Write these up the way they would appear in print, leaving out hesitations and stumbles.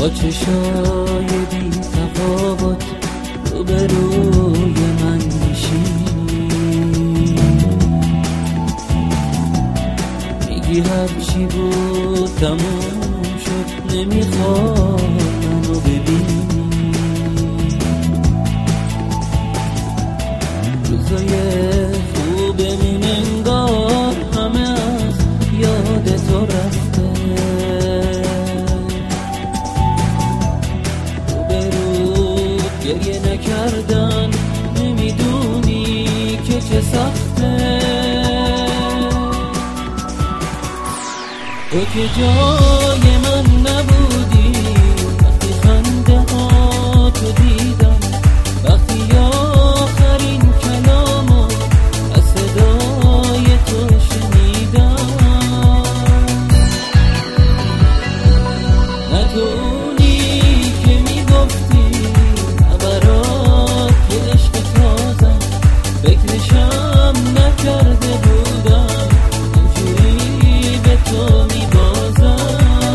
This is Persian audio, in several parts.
با چشای بی تفاوت روبروی من میشینی، میگی هرچی بود تموم شد، نمیخوای منو ببینی. روزای خوبمون انگار همه از یاد تو رفته، روبرود گریه نکردن نمیدونی که چه سخته. تو که جای من نبودی وقتی خنده ها تو دیدم، وقتی آخرین کلامو از صدای تو شنیدم. نه تو اونی که میگفتی برات یه عشق تازم، فکرشم نکرده بودم اینجوری به تو میبازم.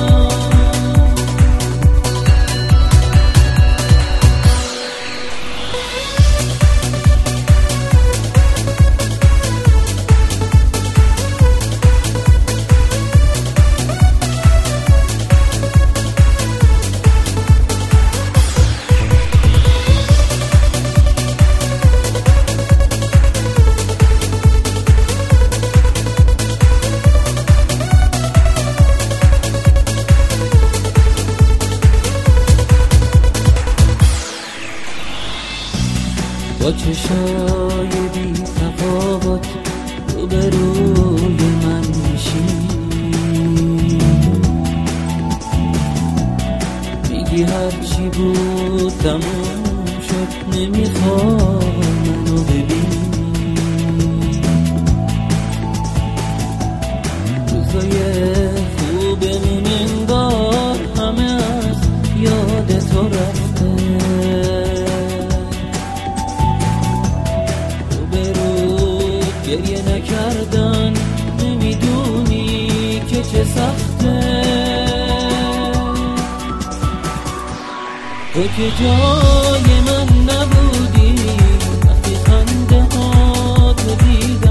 با چشای بی تفاوت روبروی من میشینی، میگی هرچی بود تموم شد، نمیخوای منو ببینی. روزای خوبمون انگار همه از یاد تو رفته، گریه نکردن نمیدونی که چه سخته. تو که جای من نبودی وقتی خنده ها تو دیدم،